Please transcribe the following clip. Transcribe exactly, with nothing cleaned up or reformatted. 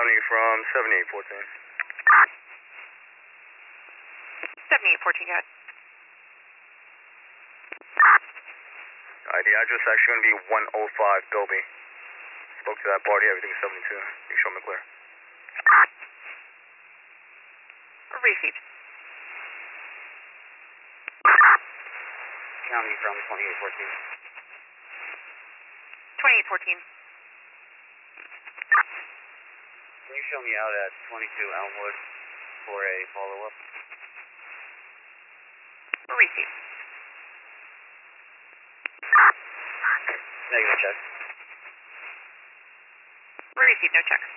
County from seventy-eight fourteen. seventy-eight fourteen, go ahead. Alright, the address is actually going to be one oh five Dolby. Spoke to that party, everything's seventy-two. You show me clear. Received. County from twenty-eight fourteen. twenty-eight fourteen. Can you show me out at twenty-two Elmwood for a follow-up? Received. Negative check. Received, no check.